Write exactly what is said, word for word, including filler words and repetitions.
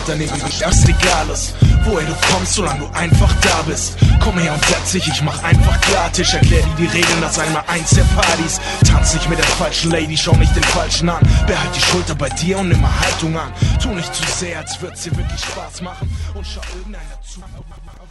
daneben wie erst egal ist, woher du kommst, solange du einfach da bist. Komm her und setz dich, ich mach einfach Klartisch. Erklär dir die Regeln, das einmal eins der Partys. Tanz nicht mit der falschen Lady, schau nicht den falschen an. Behalt die Schulter bei dir und nimm mal Haltung an. Tu nicht zu sehr, als würd's dir wirklich Spaß machen. Und schau irgendeiner zu.